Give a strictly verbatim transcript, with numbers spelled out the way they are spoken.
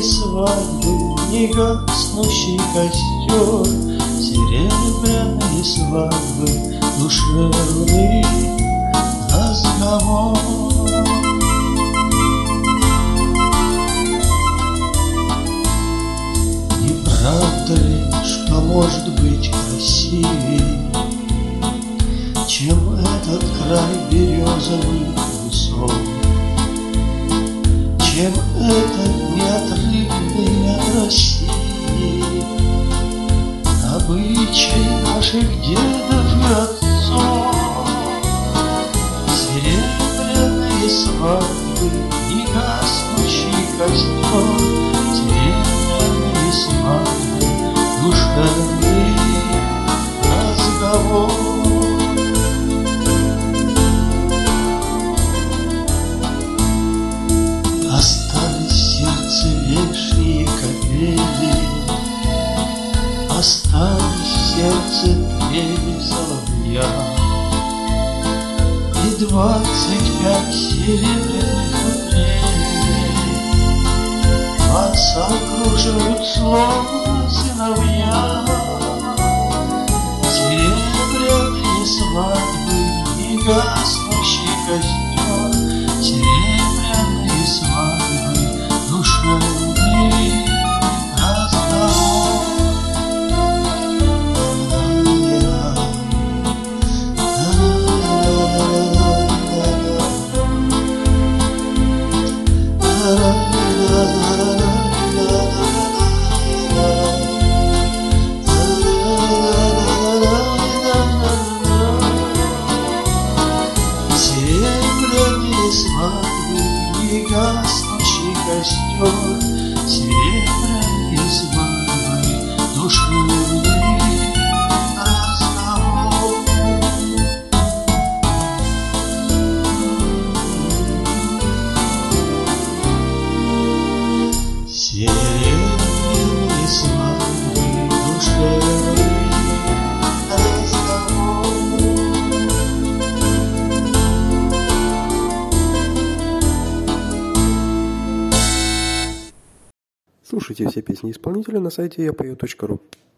свадьбы, негаснущий костер, серебряные свадьбы, душевный разговор. Не правда ли, что может быть красивее, чем этот край березовый лесов, чем это неотрывный от России обычай наших дедов и отцов? Серебряные свадьбы, негаснущий костер, серебряные свадьбы, душевный разговор. Остались в сердце вечные капели, остались в сердце трели соловья и двадцать пять серебряных апрелей. Вас окружают словно сыновья. Серебряные свадьбы, негаснущий костер, серебряные свадьбы, душевный разговор. Серебряные свадьбы, негаснущий костер, серебряные свадьбы, душевный разговор. Серебряные свадьбы, душевный разговор. Слушайте все песни исполнителя на сайте я пою точка ру.